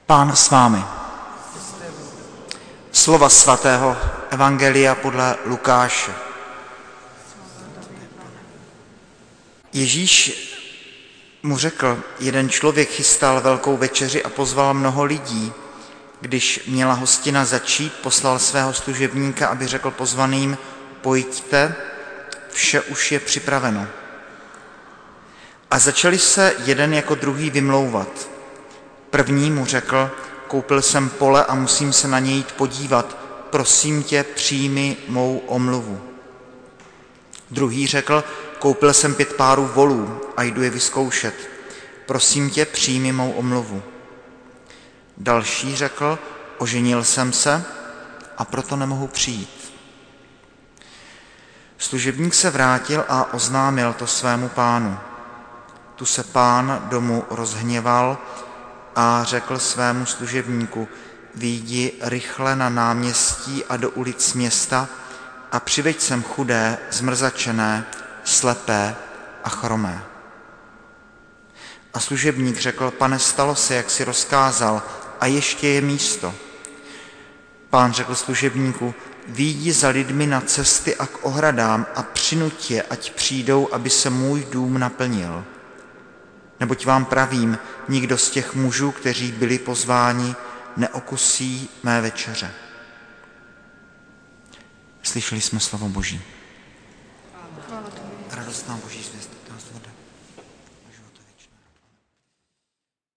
Pán s vámi. Slova svatého Evangelia podle Lukáše. Ježíš mu řekl, jeden člověk chystal velkou večeři a pozval mnoho lidí. Když měla hostina začít, poslal svého služebníka, aby řekl pozvaným, pojďte, vše už je připraveno. A začali se jeden jako druhý vymlouvat. První mu řekl, koupil jsem pole a musím se na něj jít podívat, prosím tě, přijmi mou omluvu. Druhý řekl, koupil jsem 5 párů volů a jdu je vyzkoušet, prosím tě, přijmi mou omluvu. Další řekl, oženil jsem se a proto nemohu přijít. Služebník se vrátil a oznámil to svému pánu. Tu se pán domu rozhněval a řekl svému služebníku, vyjdi rychle na náměstí a do ulic města a přiveď sem chudé, zmrzačené, slepé a chromé. A služebník řekl, pane, stalo se, jak si rozkázal, a ještě je místo. Pán řekl služebníku, vyjdi za lidmi na cesty a k ohradám a přinuť je, ať přijdou, aby se můj dům naplnil. Neboť vám pravím, nikdo z těch mužů, kteří byli pozváni, neokusí mé večeře. Slyšeli jsme slovo Boží. Radost nám Boží